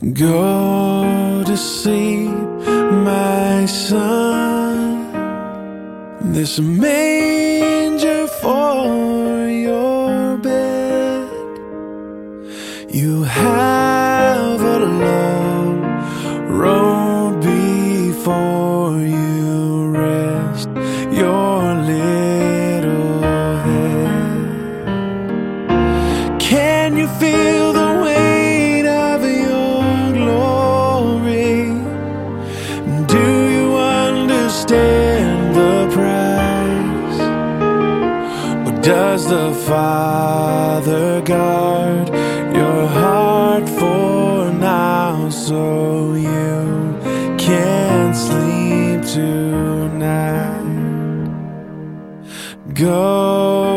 Go to sleep, my son. There's a manger for your bed. You have a long road before you. Rest your little head. Can you feel the weight of your glory? Do you understand the price? Or does the Father guard your heart for now, so you can sleep tonight? Go